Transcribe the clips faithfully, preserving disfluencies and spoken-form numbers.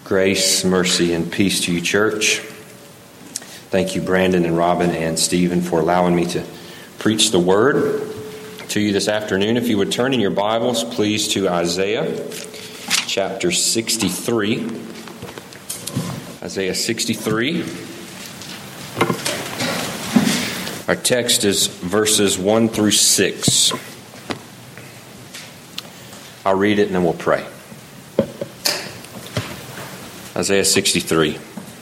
Grace, mercy, and peace to you, church. Thank you, Brandon and Robin and Stephen, for allowing me to preach the word to you this afternoon. If you would turn in your Bibles, please, to Isaiah chapter sixty-three. Isaiah sixty-three. Our text is verses one through six. I'll read it and then we'll pray. Isaiah sixty-three.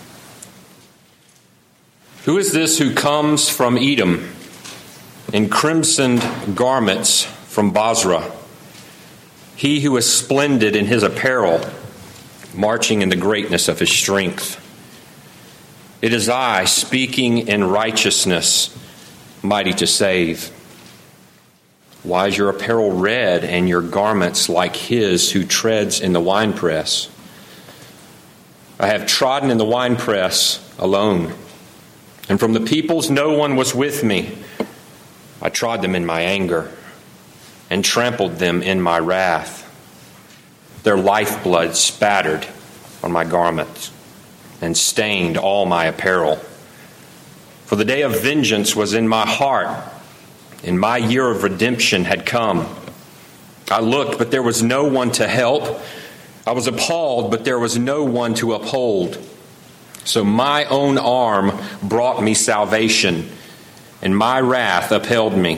Who is this who comes from Edom in crimsoned garments from Bozrah? He who is splendid in his apparel, marching in the greatness of his strength. It is I, speaking in righteousness, mighty to save. Why is your apparel red and your garments like his who treads in the winepress? I have trodden in the winepress alone, and from the peoples no one was with me. I trod them in my anger and trampled them in my wrath. Their lifeblood spattered on my garments and stained all my apparel. For the day of vengeance was in my heart, and my year of redemption had come. I looked, but there was no one to help. I was appalled, but there was no one to uphold. So my own arm brought me salvation, and my wrath upheld me.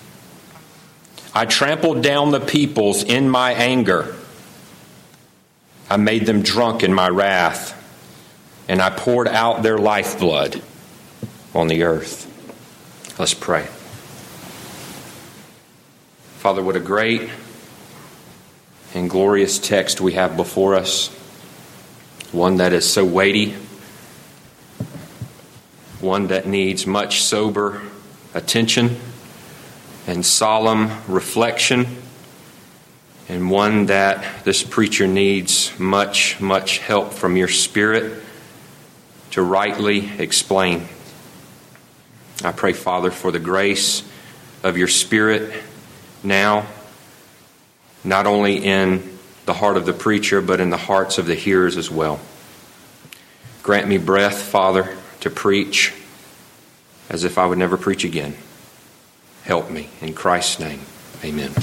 I trampled down the peoples in my anger. I made them drunk in my wrath, and I poured out their lifeblood on the earth. Let's pray. Father, what a great and glorious text we have before us. One that is so weighty. One that needs much sober attention and solemn reflection. And one that this preacher needs much, much help from your Spirit to rightly explain. I pray, Father, for the grace of your Spirit now, not only in the heart of the preacher, but in the hearts of the hearers as well. Grant me breath, Father, to preach as if I would never preach again. Help me. In Christ's name, amen.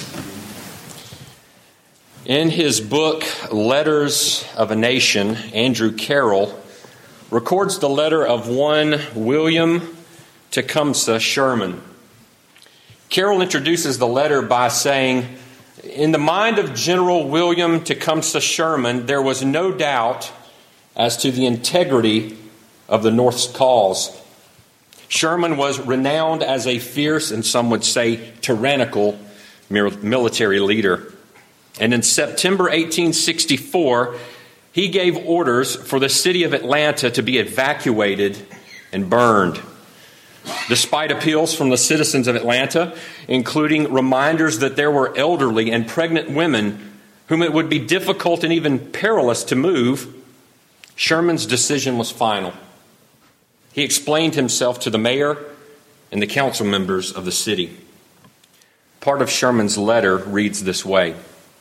In his book, Letters of a Nation, Andrew Carroll records the letter of one William Tecumseh Sherman. Carroll introduces the letter by saying, in the mind of General William Tecumseh Sherman, there was no doubt as to the integrity of the North's cause. Sherman was renowned as a fierce, and some would say tyrannical, military leader. And in September eighteen sixty-four, he gave orders for the city of Atlanta to be evacuated and burned. Despite appeals from the citizens of Atlanta, including reminders that there were elderly and pregnant women whom it would be difficult and even perilous to move, Sherman's decision was final. He explained himself to the mayor and the council members of the city. Part of Sherman's letter reads this way: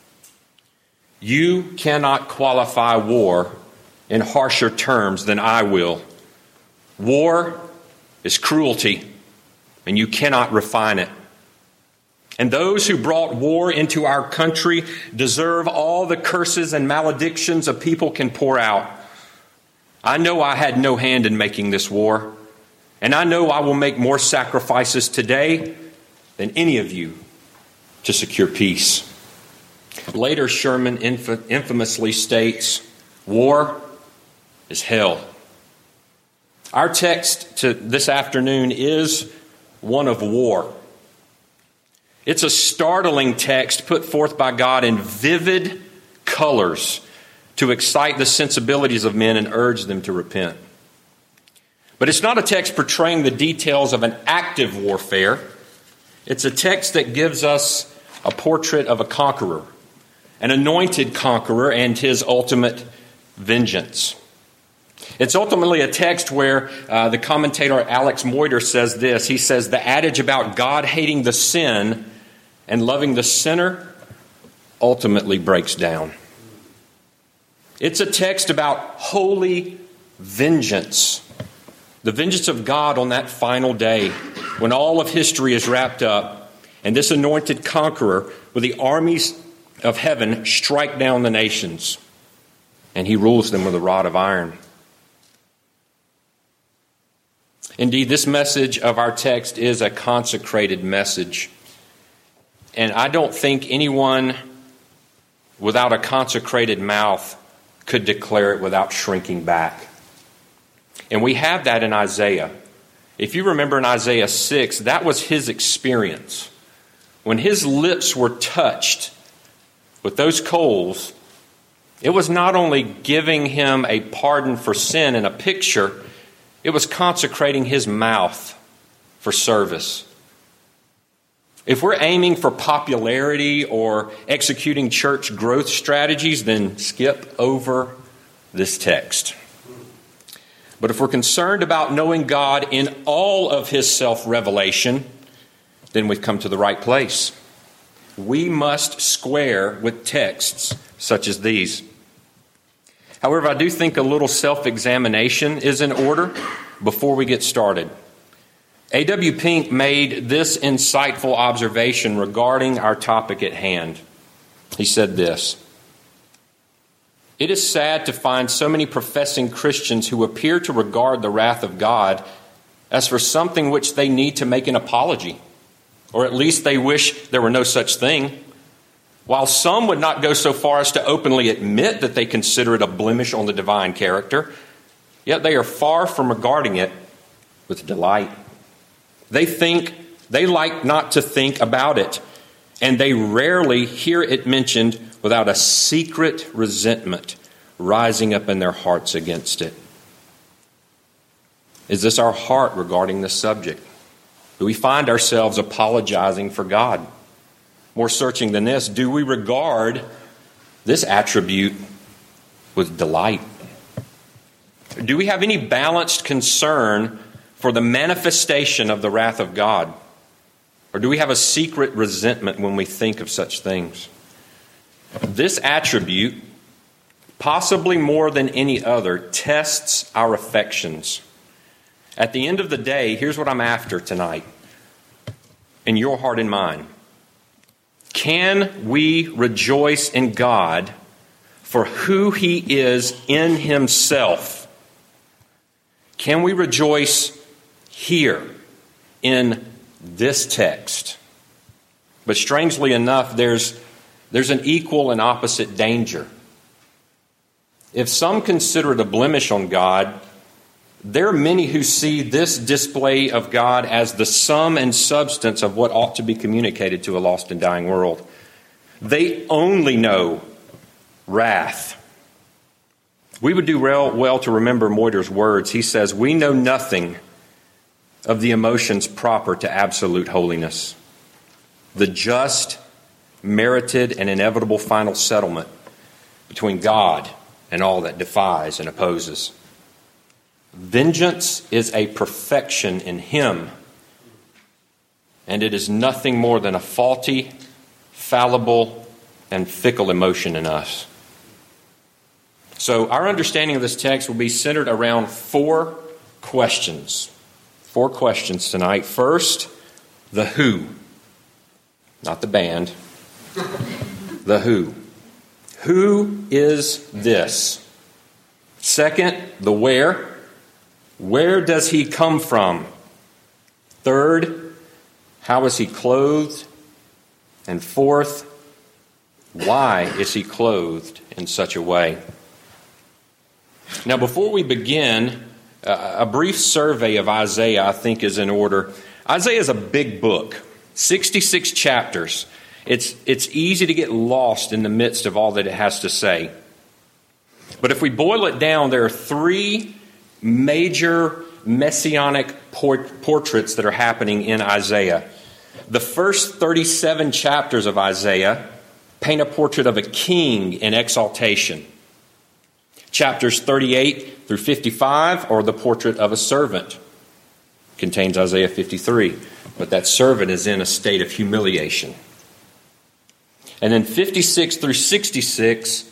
"You cannot qualify war in harsher terms than I will. War is cruelty, and you cannot refine it. And those who brought war into our country deserve all the curses and maledictions a people can pour out. I know I had no hand in making this war, and I know I will make more sacrifices today than any of you to secure peace." Later, Sherman inf- infamously states, "War is hell." Our text to this afternoon is one of war. It's a startling text put forth by God in vivid colors to excite the sensibilities of men and urge them to repent. But it's not a text portraying the details of an active warfare. It's a text that gives us a portrait of a conqueror, an anointed conqueror, and his ultimate vengeance. It's ultimately a text where uh, the commentator Alex Moiter says this. He says, the adage about God hating the sin and loving the sinner ultimately breaks down. It's a text about holy vengeance. The vengeance of God on that final day when all of history is wrapped up and this anointed conqueror with the armies of heaven strike down the nations and he rules them with a rod of iron. Indeed, this message of our text is a consecrated message. And I don't think anyone without a consecrated mouth could declare it without shrinking back. And we have that in Isaiah. If you remember in Isaiah six, that was his experience. When his lips were touched with those coals, it was not only giving him a pardon for sin and a picture, it was consecrating his mouth for service. If we're aiming for popularity or executing church growth strategies, then skip over this text. But if we're concerned about knowing God in all of his self-revelation, then we've come to the right place. We must square with texts such as these. However, I do think a little self-examination is in order before we get started. A W Pink made this insightful observation regarding our topic at hand. He said this: "It is sad to find so many professing Christians who appear to regard the wrath of God as for something which they need to make an apology, or at least they wish there were no such thing. While some would not go so far as to openly admit that they consider it a blemish on the divine character, yet they are far from regarding it with delight. They think, they like not to think about it, and they rarely hear it mentioned without a secret resentment rising up in their hearts against it." Is this our heart regarding this subject? Do we find ourselves apologizing for God? More searching than this, do we regard this attribute with delight? Do we have any balanced concern for the manifestation of the wrath of God? Or do we have a secret resentment when we think of such things? This attribute, possibly more than any other, tests our affections. At the end of the day, here's what I'm after tonight, in your heart and mind. Can we rejoice in God for who he is in himself? Can we rejoice here in this text? But strangely enough, there's, there's an equal and opposite danger. If some consider it a blemish on God, there are many who see this display of God as the sum and substance of what ought to be communicated to a lost and dying world. They only know wrath. We would do well, well to remember Moyder's words. He says, "We know nothing of the emotions proper to absolute holiness, the just, merited, and inevitable final settlement between God and all that defies and opposes. Vengeance is a perfection in him, and it is nothing more than a faulty, fallible, and fickle emotion in us." So our understanding of this text will be centered around four questions. Four questions tonight. First, the who. Not the band. The who. Who is this? Second, the where. Where does he come from? Third, how is he clothed? And fourth, why is he clothed in such a way? Now, before we begin, uh, a brief survey of Isaiah, I think, is in order. Isaiah is a big book, sixty-six chapters. It's, it's easy to get lost in the midst of all that it has to say. But if we boil it down, there are three major messianic port- portraits that are happening in Isaiah. The first thirty-seven chapters of Isaiah paint a portrait of a king in exaltation. Chapters thirty-eight through fifty-five are the portrait of a servant. Contains Isaiah fifty-three. But that servant is in a state of humiliation. And then fifty-six through sixty-six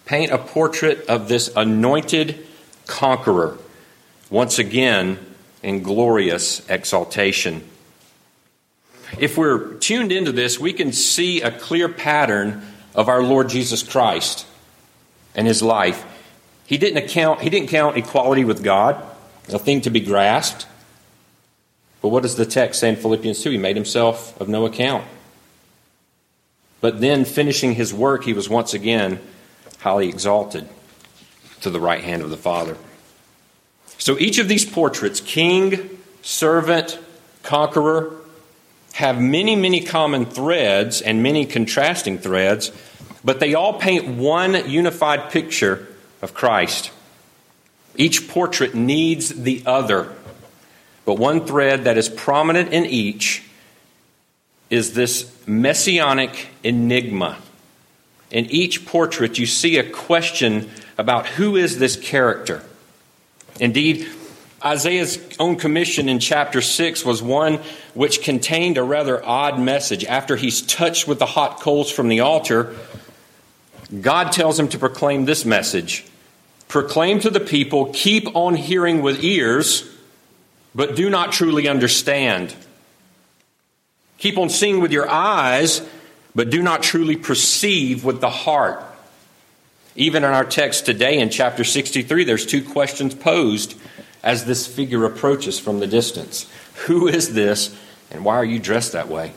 paint a portrait of this anointed conqueror, once again in glorious exaltation. If we're tuned into this, we can see a clear pattern of our Lord Jesus Christ and his life. He didn't account, he didn't count equality with God a thing to be grasped. But what does the text say in Philippians two? He made himself of no account. But then, finishing his work, he was once again highly exalted to the right hand of the Father. So each of these portraits, king, servant, conqueror, have many, many common threads and many contrasting threads, but they all paint one unified picture of Christ. Each portrait needs the other, but one thread that is prominent in each is this messianic enigma. In each portrait, you see a question about who is this character. Indeed, Isaiah's own commission in chapter six was one which contained a rather odd message. After he's touched with the hot coals from the altar, God tells him to proclaim this message. Proclaim to the people, keep on hearing with ears, but do not truly understand. Keep on seeing with your eyes, but do not truly perceive with the heart. Even in our text today in chapter sixty-three, there's two questions posed as this figure approaches from the distance. Who is this, and why are you dressed that way?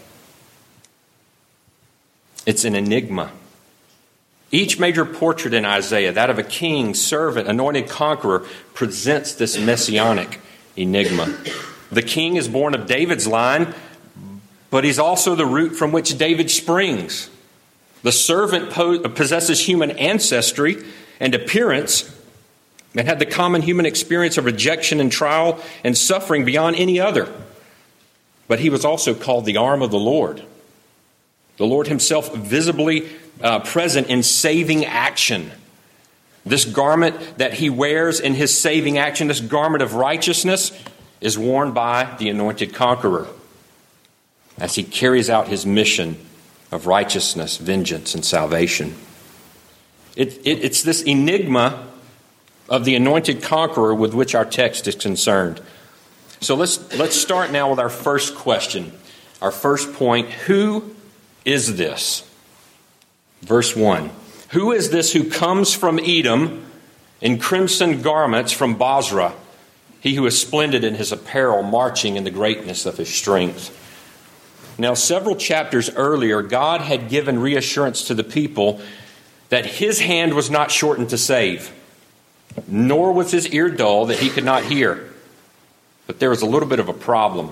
It's an enigma. Each major portrait in Isaiah, that of a king, servant, anointed conqueror, presents this messianic enigma. The king is born of David's line, but he's also the root from which David springs. The servant possesses human ancestry and appearance and had the common human experience of rejection and trial and suffering beyond any other. But he was also called the arm of the Lord. The Lord himself visibly uh, present in saving action. This garment that he wears in his saving action, this garment of righteousness, is worn by the anointed conqueror as he carries out his mission of righteousness, vengeance, and salvation. It, it, it's this enigma of the anointed conqueror with which our text is concerned. So let's let's start now with our first question, our first point. Who is this? Verse one. Who is this who comes from Edom in crimson garments from Bozrah, he who is splendid in his apparel, marching in the greatness of his strength? Now, several chapters earlier, God had given reassurance to the people that his hand was not shortened to save, nor was his ear dull that he could not hear. But there was a little bit of a problem.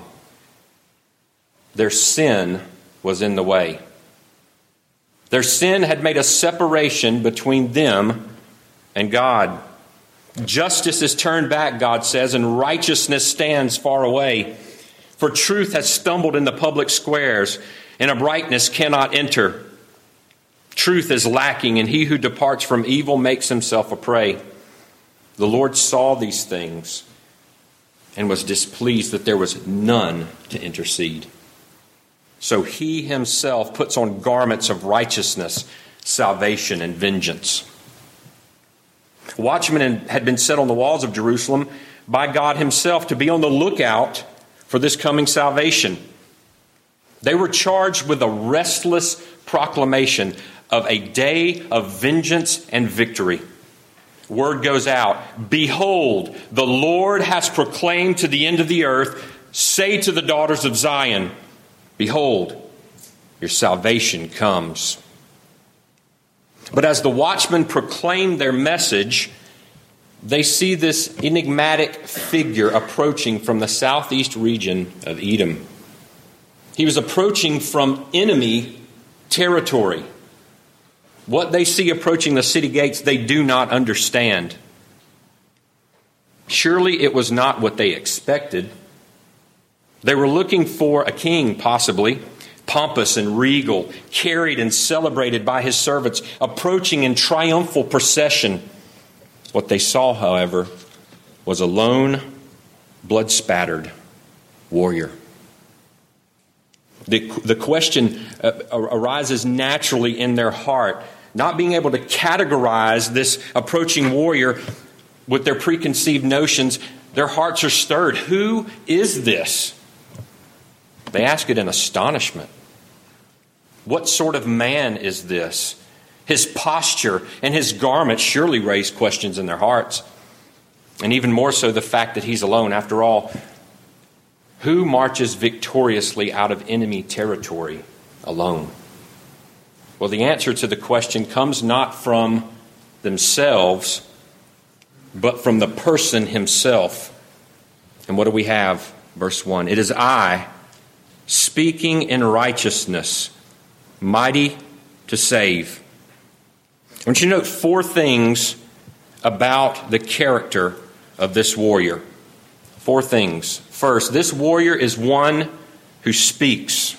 Their sin was in the way. Their sin had made a separation between them and God. Justice is turned back, God says, and righteousness stands far away. For truth has stumbled in the public squares, and uprightness cannot enter. Truth is lacking, and he who departs from evil makes himself a prey. The Lord saw these things and was displeased that there was none to intercede. So he himself puts on garments of righteousness, salvation, and vengeance. Watchmen had been set on the walls of Jerusalem by God himself to be on the lookout for this coming salvation. They were charged with a restless proclamation of a day of vengeance and victory. Word goes out, behold, the Lord has proclaimed to the end of the earth, say to the daughters of Zion, behold, your salvation comes. But as the watchmen proclaim their message, they see this enigmatic figure approaching from the southeast region of Edom. He was approaching from enemy territory. What they see approaching the city gates, they do not understand. Surely it was not what they expected. They were looking for a king, possibly, pompous and regal, carried and celebrated by his servants, approaching in triumphal procession. What they saw, however, was a lone, blood-spattered warrior. The, the question uh, arises naturally in their heart. not being able to categorize this approaching warrior with their preconceived notions, their hearts are stirred. Who is this? They ask it in astonishment. What sort of man is this? His posture and his garments surely raise questions in their hearts. And even more so, the fact that he's alone. After all, who marches victoriously out of enemy territory alone? Well, the answer to the question comes not from themselves, but from the person himself. And what do we have? Verse one. It is I, speaking in righteousness, mighty to save. I want you to note four things about the character of this warrior. Four things. First, this warrior is one who speaks.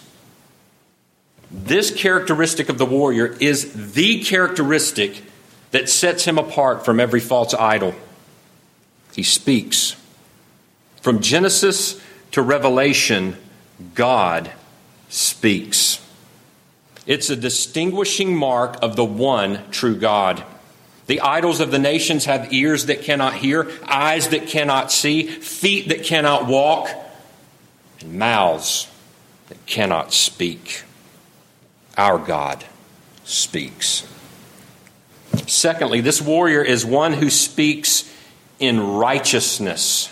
This characteristic of the warrior is the characteristic that sets him apart from every false idol. He speaks. From Genesis to Revelation, God speaks. It's a distinguishing mark of the one true God. The idols of the nations have ears that cannot hear, eyes that cannot see, feet that cannot walk, and mouths that cannot speak. Our God speaks. Secondly, this warrior is one who speaks in righteousness.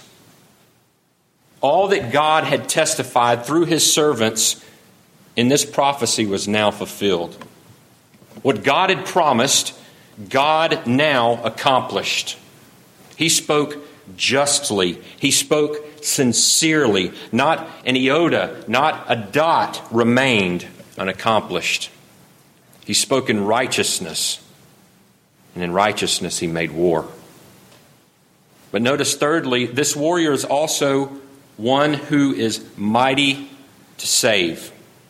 All that God had testified through his servants in this prophecy was now fulfilled. What God had promised, God now accomplished. He spoke justly. He spoke sincerely. Not an iota, not a dot remained unaccomplished. He spoke in righteousness, and in righteousness he made war. But notice thirdly, this warrior is also one who is mighty to save.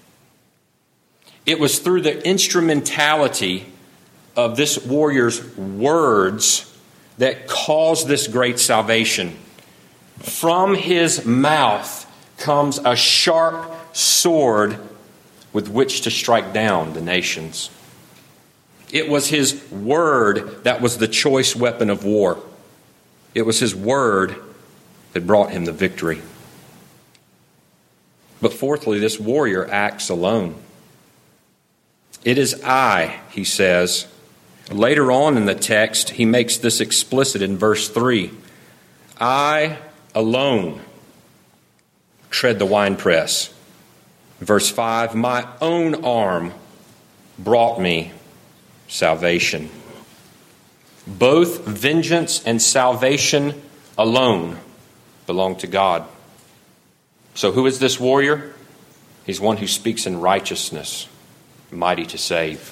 It was through the instrumentality of this warrior's words that caused this great salvation. From his mouth comes a sharp sword with which to strike down the nations. It was his word that was the choice weapon of war. It was his word that brought him the victory. But fourthly, this warrior acts alone. It is I, he says. Later on in the text, he makes this explicit in verse three. I alone tread the winepress. Verse five, my own arm brought me salvation. Both vengeance and salvation alone belong to God. So who is this warrior? He's one who speaks in righteousness, mighty to save.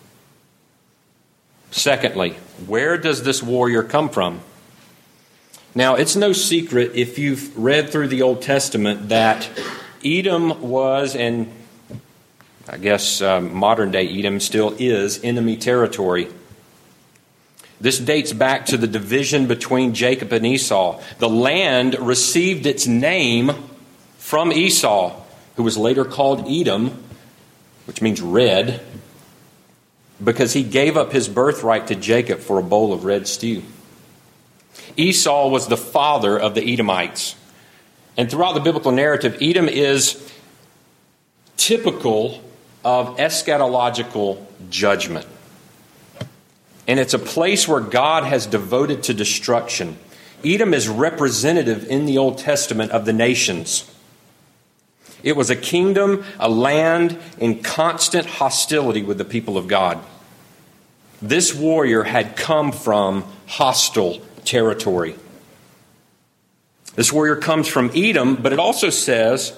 Secondly, where does this warrior come from? Now, it's no secret if you've read through the Old Testament that Edom was, and I guess um, modern day Edom still is, enemy territory. This dates back to the division between Jacob and Esau. The land received its name from Esau, who was later called Edom, which means red, because he gave up his birthright to Jacob for a bowl of red stew. Esau was the father of the Edomites. And throughout the biblical narrative, Edom is typical of eschatological judgment. And it's a place where God has devoted to destruction. Edom is representative in the Old Testament of the nations. It was a kingdom, a land in constant hostility with the people of God. This warrior had come from hostile territory. This warrior comes from Edom, but it also says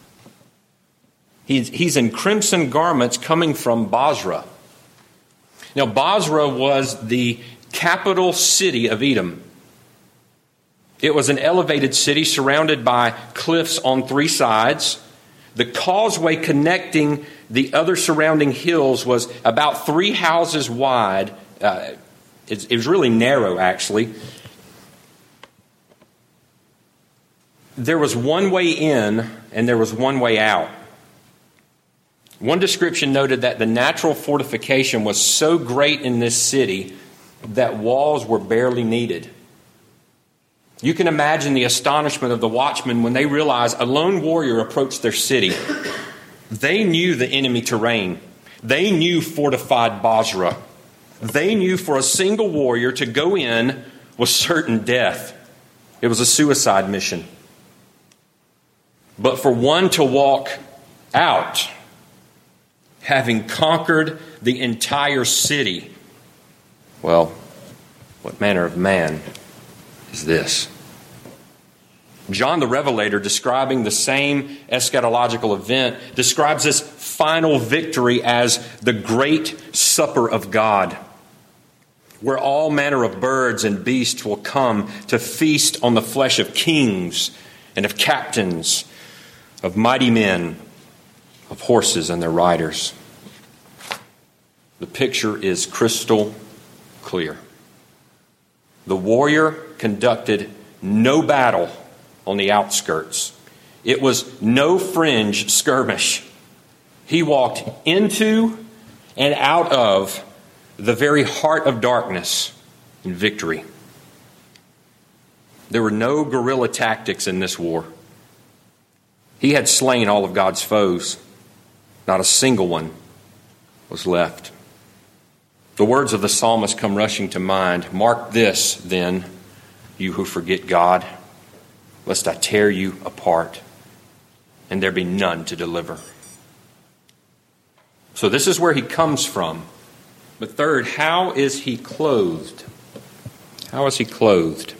he's, he's in crimson garments coming from Bozrah. Now, Bozrah was the capital city of Edom. It was an elevated city surrounded by cliffs on three sides. The causeway connecting the other surrounding hills was about three houses wide. Uh, it, it was really narrow, actually. There was one way in and there was one way out. One description noted that the natural fortification was so great in this city that walls were barely needed. You can imagine the astonishment of the watchmen when they realized a lone warrior approached their city. They knew the enemy terrain. They knew fortified Basra. They knew for a single warrior to go in was certain death. It was a suicide mission. But for one to walk out, having conquered the entire city, well, what manner of man is this? John the Revelator, describing the same eschatological event, describes this final victory as the great supper of God, where all manner of birds and beasts will come to feast on the flesh of kings and of captains, of mighty men, of horses and their riders. The picture is crystal clear. The warrior conducted no battle on the outskirts. It was no fringe skirmish. He walked into and out of the very heart of darkness in victory. There were no guerrilla tactics in this war. He had slain all of God's foes. Not a single one was left. The words of the psalmist come rushing to mind. Mark this, then, you who forget God, lest I tear you apart, and there be none to deliver. So this is where he comes from. But third, how is he clothed? How is he clothed?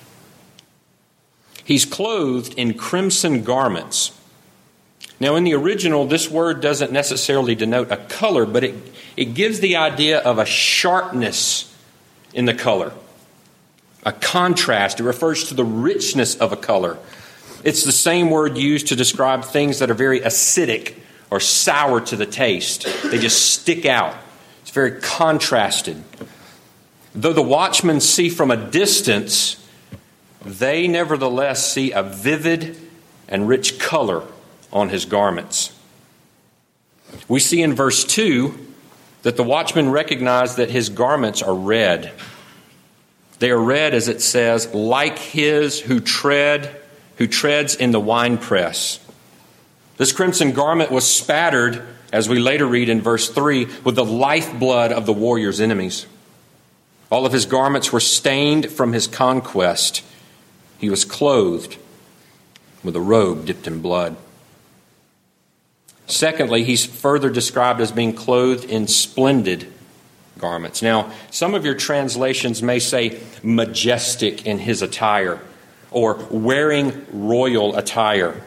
He's clothed in crimson garments. Now, in the original, this word doesn't necessarily denote a color, but it, it gives the idea of a sharpness in the color. A contrast. It refers to the richness of a color. It's the same word used to describe things that are very acidic or sour to the taste. They just stick out. It's very contrasted. Though the watchmen see from a distance, they nevertheless see a vivid and rich color on his garments. We see in verse two that the watchmen recognize that his garments are red. They are red, as it says, like his who tread, who treads in the winepress. This crimson garment was spattered, as we later read in verse three, with the lifeblood of the warrior's enemies. All of his garments were stained from his conquest. He was clothed with a robe dipped in blood. Secondly, he's further described as being clothed in splendid garments. Now, some of your translations may say majestic in his attire or wearing royal attire.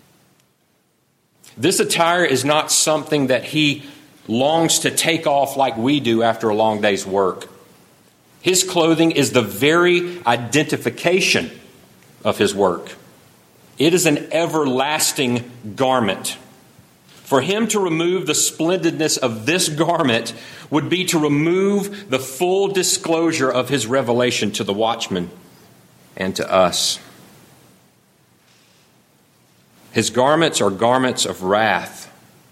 This attire is not something that he longs to take off like we do after a long day's work. His clothing is the very identification of his work. It is an everlasting garment. For him to remove the splendidness of this garment would be to remove the full disclosure of his revelation to the watchman and to us. His garments are garments of wrath,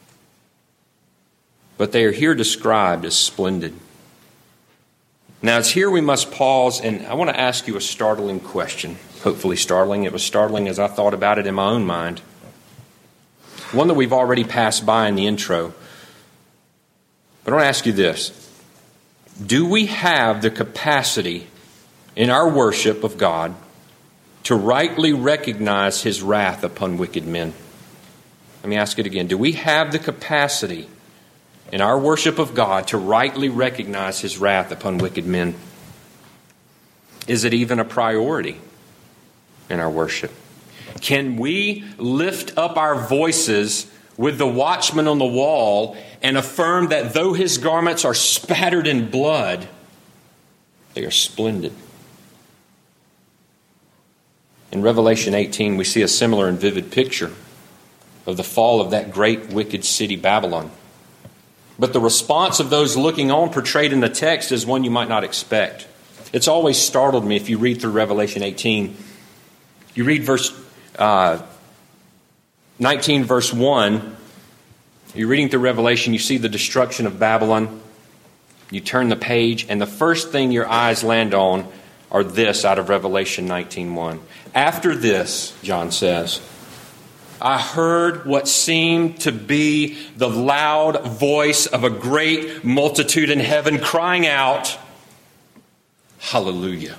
but they are here described as splendid. Now, it's here we must pause, and I want to ask you a startling question. Hopefully startling. It was startling as I thought about it in my own mind. One that we've already passed by in the intro. But I want to ask you this. Do we have the capacity in our worship of God to rightly recognize his wrath upon wicked men? Let me ask it again. Do we have the capacity in our worship of God to rightly recognize his wrath upon wicked men? Is it even a priority in our worship? Can we lift up our voices with the watchman on the wall and affirm that though his garments are spattered in blood, they are splendid? In Revelation eighteen, we see a similar and vivid picture of the fall of that great wicked city, Babylon. But the response of those looking on portrayed in the text is one you might not expect. It's always startled me if you read through Revelation eighteen. You read verse uh, nineteen, verse one, You're reading through Revelation, you see the destruction of Babylon. You turn the page, and the first thing your eyes land on are this out of Revelation nineteen one. After this, John says, I heard what seemed to be the loud voice of a great multitude in heaven crying out, Hallelujah.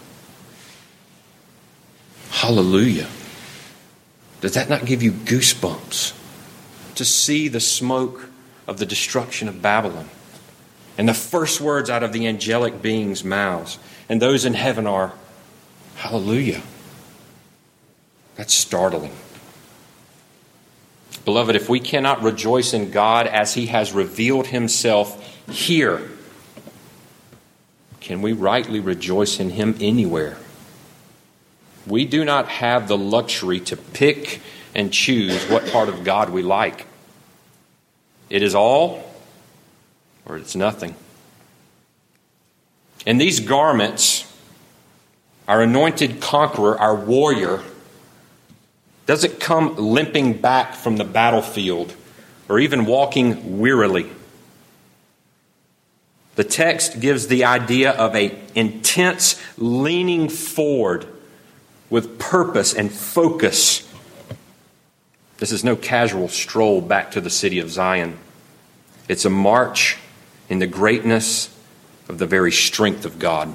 Hallelujah. Does that not give you goosebumps to see the smoke of the destruction of Babylon? And the first words out of the angelic beings' mouths and those in heaven are, Hallelujah. That's startling. Beloved, if we cannot rejoice in God as He has revealed Himself here, can we rightly rejoice in Him anywhere? We do not have the luxury to pick and choose what part of God we like. It is all or it's nothing. In these garments, our anointed conqueror, our warrior, doesn't come limping back from the battlefield or even walking wearily. The text gives the idea of an intense leaning forward with purpose and focus. This is no casual stroll back to the city of Zion. It's a march in the greatness of the very strength of God.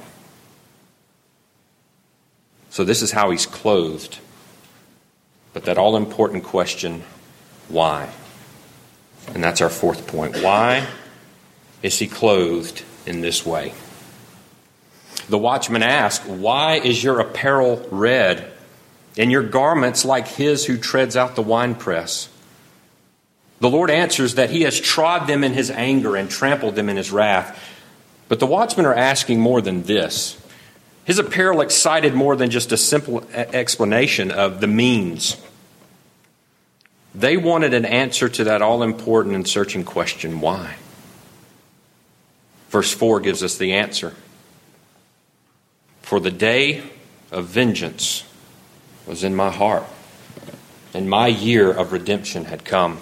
So this is how He's clothed. But that all-important question, why? And that's our fourth point. Why is He clothed in this way? The watchman asked, why is your apparel red and your garments like his who treads out the winepress? The Lord answers that He has trod them in His anger and trampled them in His wrath. But the watchmen are asking more than this. His apparel excited more than just a simple explanation of the means. They wanted an answer to that all-important and searching question, why? Verse four gives us the answer. For the day of vengeance was in my heart, and my year of redemption had come.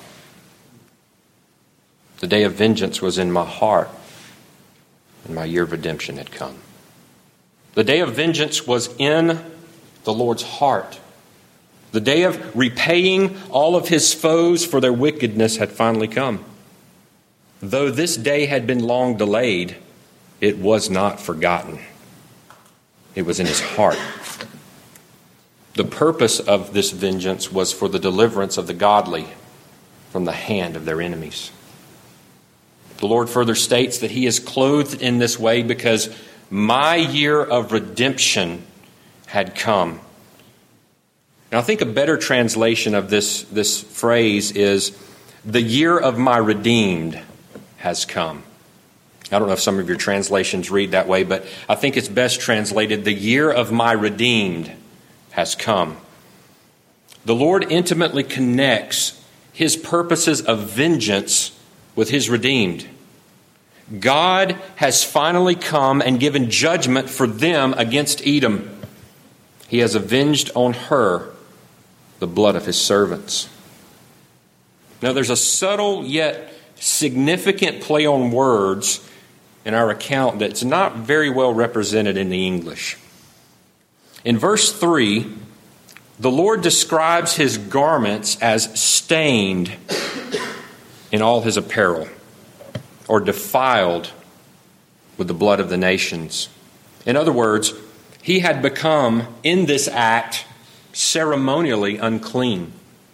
The day of vengeance was in my heart, and my year of redemption had come. The day of vengeance was in the Lord's heart. The day of repaying all of His foes for their wickedness had finally come. Though this day had been long delayed, it was not forgotten. It was in His heart. The purpose of this vengeance was for the deliverance of the godly from the hand of their enemies. The Lord further states that He is clothed in this way because my year of redemption had come. Now I think a better translation of this, this phrase is, the year of my redeemed has come. I don't know if some of your translations read that way, but I think it's best translated, the year of my redeemed has come. The Lord intimately connects His purposes of vengeance with His redeemed. God has finally come and given judgment for them against Edom. He has avenged on her the blood of His servants. Now there's a subtle yet significant play on words in our account that's not very well represented in the English. In verse three, the Lord describes His garments as stained in all His apparel, or defiled with the blood of the nations. In other words, He had become, in this act, ceremonially unclean.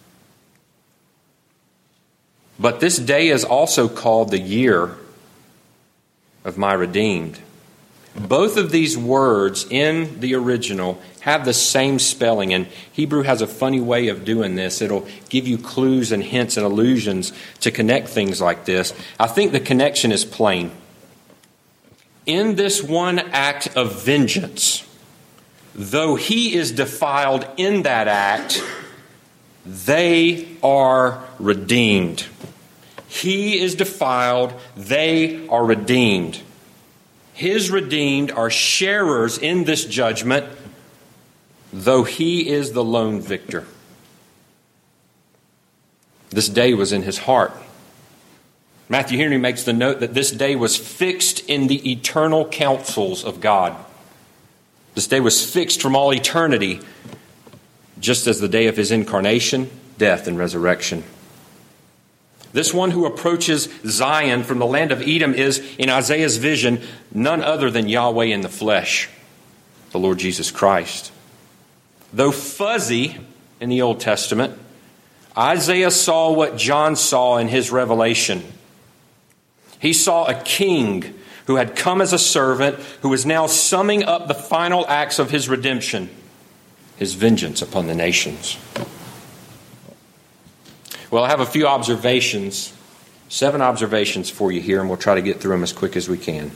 But this day is also called the year of my redeemed. Both of these words in the original have the same spelling, and Hebrew has a funny way of doing this. It'll give you clues and hints and allusions to connect things like this. I think the connection is plain. In this one act of vengeance, though he is defiled in that act, they are redeemed. He is defiled, they are redeemed. His redeemed are sharers in this judgment, though he is the lone victor. This day was in his heart. Matthew Henry makes the note that this day was fixed in the eternal counsels of God. This day was fixed from all eternity, just as the day of his incarnation, death, and resurrection. This one who approaches Zion from the land of Edom is, in Isaiah's vision, none other than Yahweh in the flesh, the Lord Jesus Christ. Though fuzzy in the Old Testament, Isaiah saw what John saw in his revelation. He saw a king who had come as a servant, who was now summing up the final acts of his redemption, his vengeance upon the nations. Well, I have a few observations, seven observations for you here, and we'll try to get through them as quick as we can.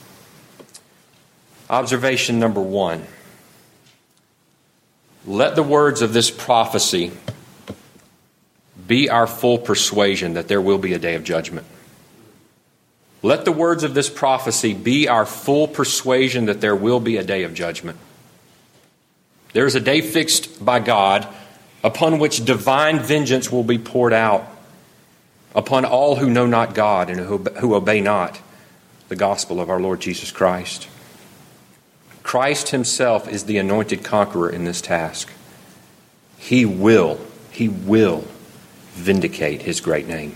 Observation number one. Let the words of this prophecy be our full persuasion that there will be a day of judgment. Let the words of this prophecy be our full persuasion that there will be a day of judgment. There is a day fixed by God upon which divine vengeance will be poured out upon all who know not God and who, who obey not the gospel of our Lord Jesus Christ. Christ himself is the anointed conqueror in this task. He will, he will vindicate his great name.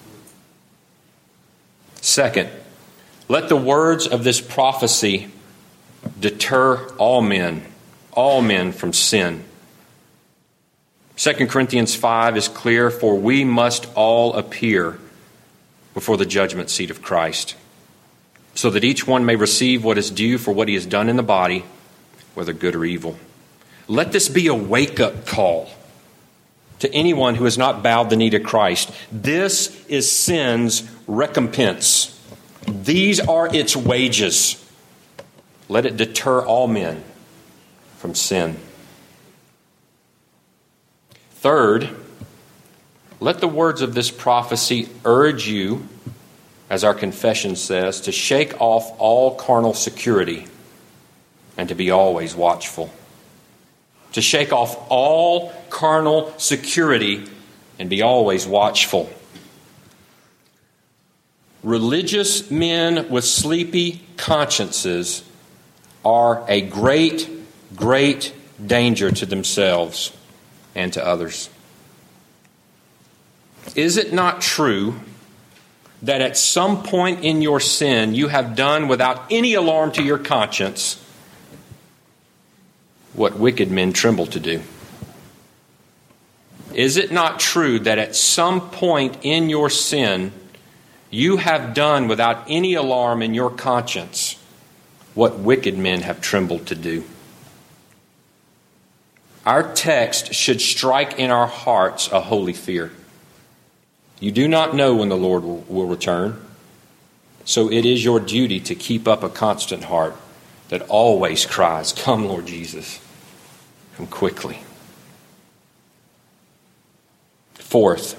Second, let the words of this prophecy deter all men, all men from sin. Second Corinthians five is clear, for we must all appear before the judgment seat of Christ, so that each one may receive what is due for what he has done in the body, whether good or evil. Let this be a wake-up call to anyone who has not bowed the knee to Christ. This is sin's recompense. These are its wages. Let it deter all men from sin. Third, let the words of this prophecy urge you, as our confession says, to shake off all carnal security and to be always watchful. To shake off all carnal security and be always watchful. Religious men with sleepy consciences are a great, great danger to themselves and to others. Is it not true that at some point in your sin you have done without any alarm to your conscience what wicked men tremble to do? Is it not true that at some point in your sin you have done without any alarm in your conscience what wicked men have trembled to do? Our text should strike in our hearts a holy fear. You do not know when the Lord will, will return, so it is your duty to keep up a constant heart that always cries, "Come, Lord Jesus, come quickly." Fourth,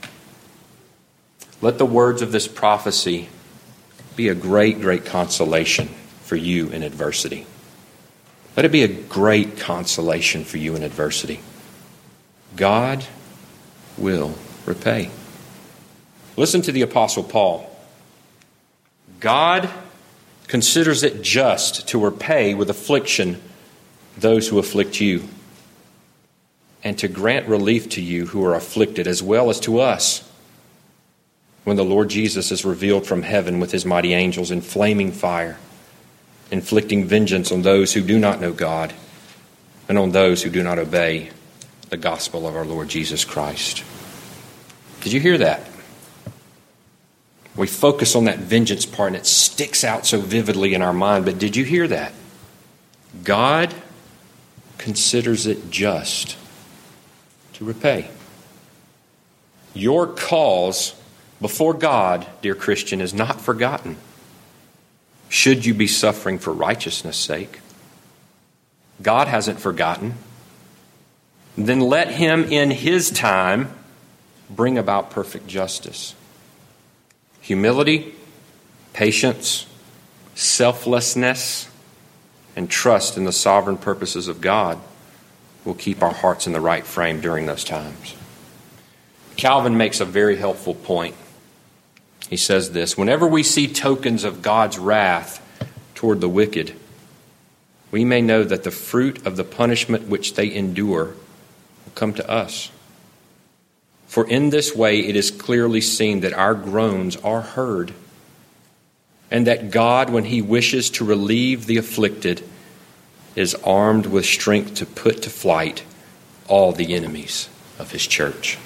let the words of this prophecy be a great, great consolation for you in adversity. Let it be a great consolation for you in adversity. God will repay. Listen to the Apostle Paul. God considers it just to repay with affliction those who afflict you, and to grant relief to you who are afflicted, as well as to us, when the Lord Jesus is revealed from heaven with his mighty angels in flaming fire, inflicting vengeance on those who do not know God and on those who do not obey the gospel of our Lord Jesus Christ. Did you hear that? We focus on that vengeance part and it sticks out so vividly in our mind, but did you hear that? God considers it just to repay. Your cause before God, dear Christian, is not forgotten. Should you be suffering for righteousness' sake, God hasn't forgotten. Then let him in his time bring about perfect justice. Humility, patience, selflessness, and trust in the sovereign purposes of God will keep our hearts in the right frame during those times. Calvin makes a very helpful point He says this, "Whenever we see tokens of God's wrath toward the wicked, we may know that the fruit of the punishment which they endure will come to us. For in this way it is clearly seen that our groans are heard, and that God, when he wishes to relieve the afflicted, is armed with strength to put to flight all the enemies of his church."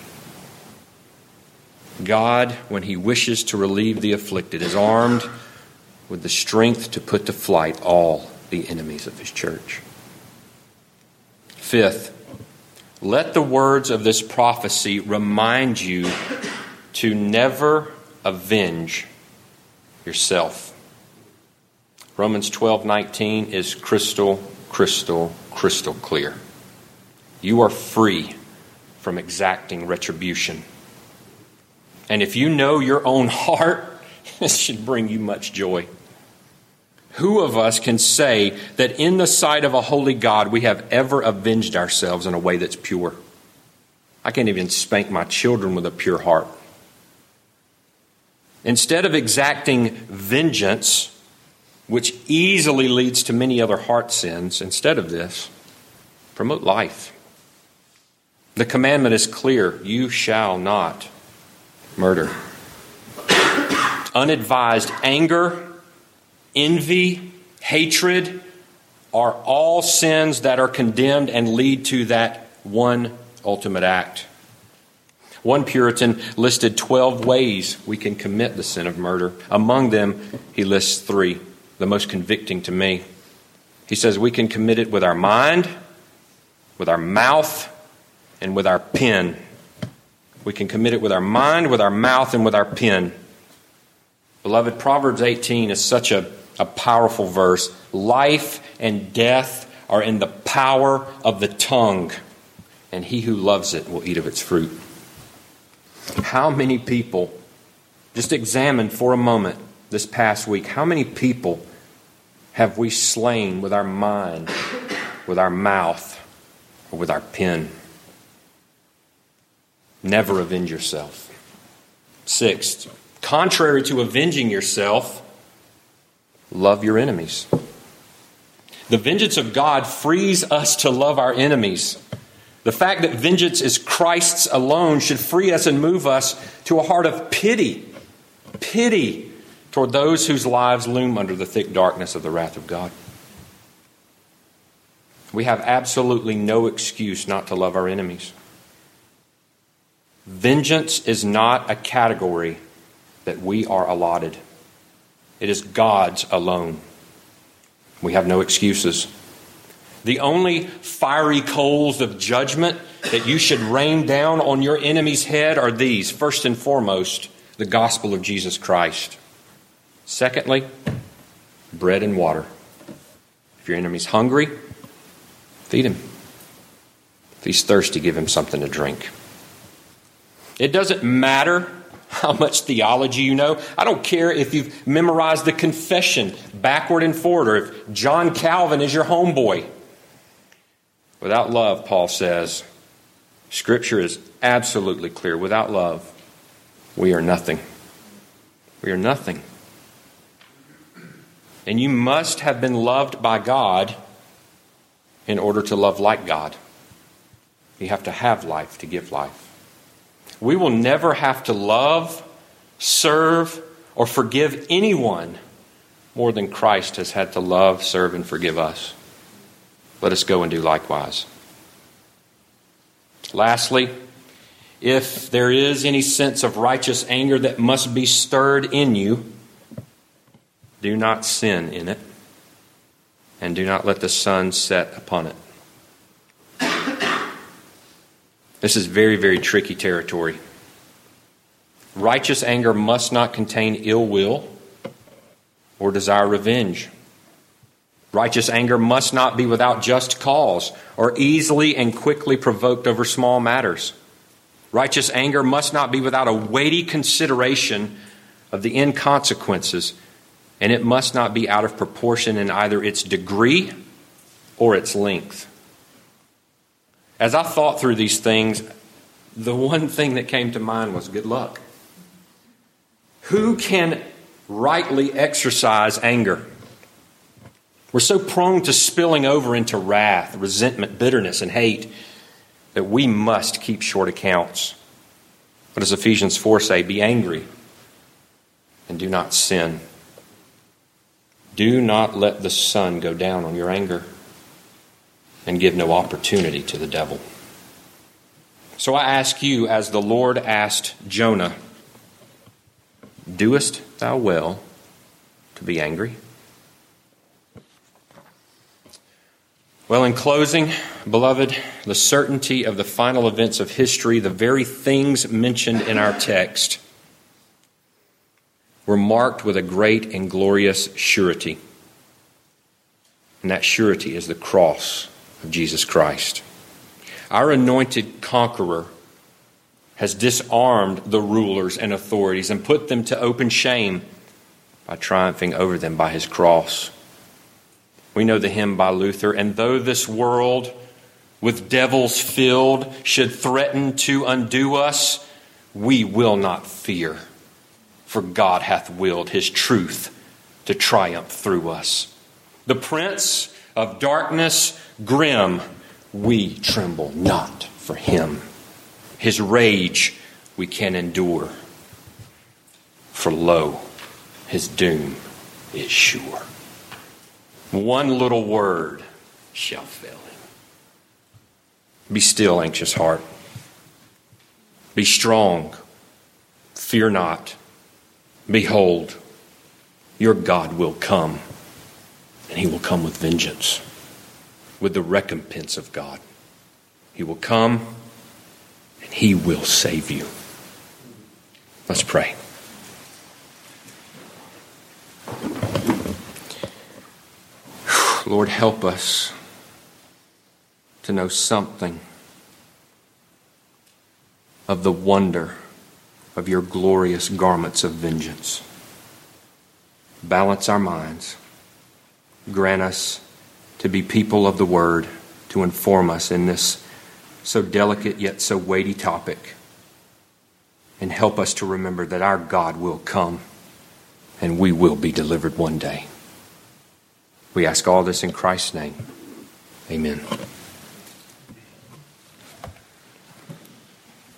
God, when he wishes to relieve the afflicted, is armed with the strength to put to flight all the enemies of his church. Fifth, let the words of this prophecy remind you to never avenge yourself. Romans twelve nineteen is crystal, crystal, crystal clear. You are free from exacting retribution. And if you know your own heart, this should bring you much joy. Who of us can say that in the sight of a holy God we have ever avenged ourselves in a way that's pure? I can't even spank my children with a pure heart. Instead of exacting vengeance, which easily leads to many other heart sins, instead of this, promote life. The commandment is clear: you shall not murder. Unadvised anger, envy, hatred are all sins that are condemned and lead to that one ultimate act. One Puritan listed twelve ways we can commit the sin of murder. Among them, he lists three, the most convicting to me. He says we can commit it with our mind, with our mouth, and with our pen. We can commit it with our mind, with our mouth, and with our pen. Beloved, Proverbs eighteen is such a, a powerful verse. Life and death are in the power of the tongue, and he who loves it will eat of its fruit. How many people, just examine for a moment this past week, how many people have we slain with our mind, with our mouth, or with our pen? Never avenge yourself. Sixth, contrary to avenging yourself, love your enemies. The vengeance of God frees us to love our enemies. The fact that vengeance is Christ's alone should free us and move us to a heart of pity. Pity toward those whose lives loom under the thick darkness of the wrath of God. We have absolutely no excuse not to love our enemies. Vengeance is not a category that we are allotted. It is God's alone. We have no excuses. The only fiery coals of judgment that you should rain down on your enemy's head are these. First and foremost, the gospel of Jesus Christ. Secondly, bread and water. If your enemy's hungry, feed him. If he's thirsty, give him something to drink. It doesn't matter how much theology you know. I don't care if you've memorized the confession backward and forward, or if John Calvin is your homeboy. Without love, Paul says, Scripture is absolutely clear. Without love, we are nothing. We are nothing. And you must have been loved by God in order to love like God. You have to have life to give life. We will never have to love, serve, or forgive anyone more than Christ has had to love, serve, and forgive us. Let us go and do likewise. Lastly, if there is any sense of righteous anger that must be stirred in you, do not sin in it, and do not let the sun set upon it. This is very, very tricky territory. Righteous anger must not contain ill will or desire revenge. Righteous anger must not be without just cause or easily and quickly provoked over small matters. Righteous anger must not be without a weighty consideration of the inconsequences, and it must not be out of proportion in either its degree or its length. As I thought through these things, the one thing that came to mind was good luck. Who can rightly exercise anger? We're so prone to spilling over into wrath, resentment, bitterness, and hate that we must keep short accounts. What does Ephesians four say? Be angry and do not sin. Do not let the sun go down on your anger and give no opportunity to the devil. So I ask you, as the Lord asked Jonah, doest thou well to be angry? Well, in closing, beloved, the certainty of the final events of history, the very things mentioned in our text, were marked with a great and glorious surety. And that surety is the cross of Jesus Christ. Our anointed conqueror has disarmed the rulers and authorities and put them to open shame by triumphing over them by his cross. We know the hymn by Luther, and though this world with devils filled should threaten to undo us, we will not fear, for God hath willed his truth to triumph through us. The prince of darkness grim, we tremble not for him. His rage we can endure, for lo, his doom is sure. One little word shall fail him. Be still, anxious heart. Be strong. Fear not. Behold, your God will come, and he will come with vengeance, with the recompense of God. He will come, and he will save you. Let's pray. Lord, help us to know something of the wonder of your glorious garments of vengeance. Balance our minds. Grant us to be people of the Word, to inform us in this so delicate yet so weighty topic. And help us to remember that our God will come and we will be delivered one day. We ask all this in Christ's name. Amen.